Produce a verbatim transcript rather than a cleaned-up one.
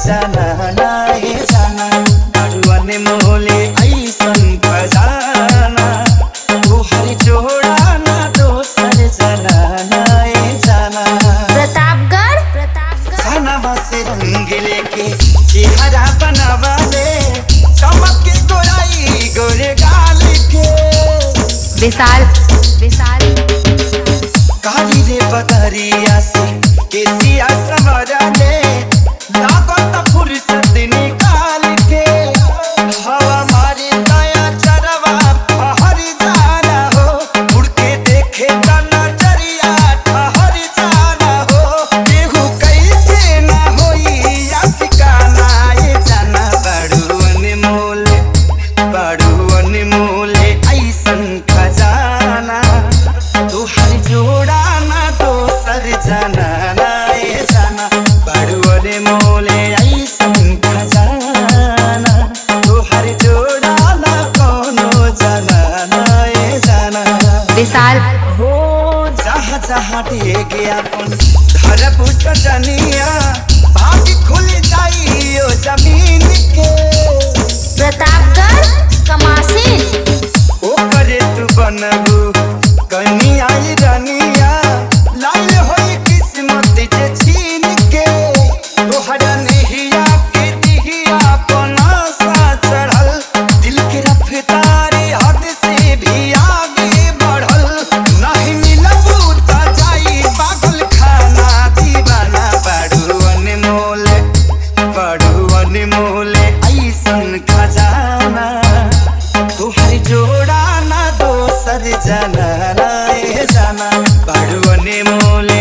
जाना नाए जाना बड़ुअन मोले ऐसन खजाना तोहर जोड़ा ना दोसर जाना नाए जाना। प्रतापगढ़ प्रतापगढ़ सनवा से रंग लेके चेहरा बनावा ले चमक के गोराई गोरे गाल के विशाल विशाल काली रे बदरिया से केसिया सवरा ले लागत फुर्सत निकाल के हवा मारे दया चरवा फहर जाना हो उड़ के देखे त नजरिया ठहर जाना हो केहू कैसे ना होई आशिकाना ये जाना बड़ुअन मोले बड़ुअन मोले ऐसन खजाना तोहर जोड़ा ना दोसर जाना नाए जाना बड़ुअन मोले ऐसन खजाना तोहर जोड़ा ना कोनो जाना नाए जाना। विशाल हो जहाँ जहाँ टेके अपन धरबू सजनिया भाग खुल जाई ओ जमीन के प्रतापगढ़ कमासिन ओ करे तू बनबू कनिया रनिया लाल होई किस्मत जे छीन के तोहरा नहिया के दिहिया कोना सा चढ़ल दिल के रफ्तारी हद से भी आगे बढ़ल नहीं मिलबू त जाई पागल खाना दीवाना बड़ुअन मोले बड़ुअन मोले ऐसन खजाना तोहर जोड़ा ना दोसर जाना नाए जाना बड़ुअन मोले